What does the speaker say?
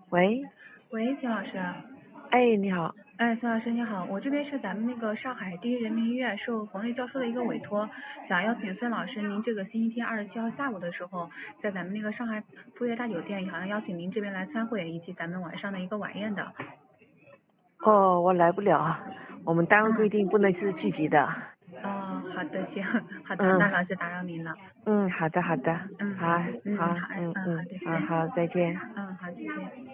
喂， 喂，秦老师。 哎，你好。 哎，秦老师你好，我这边是咱们那个上海第一人民医院受冯瑞教授的一个委托，想邀请孙老师，您这个星期天27号下午的时候，在咱们那个上海富悦大酒店，好像邀请您这边来参会，以及咱们晚上的一个晚宴的。 哦，我来不了，我们单位规嗯。 定不能是聚集的。 哦，好的，行，好的，那嗯老师打扰您了。 好的好的， 嗯， 好好， 好， 好，好的， 好，再见。 好，再见。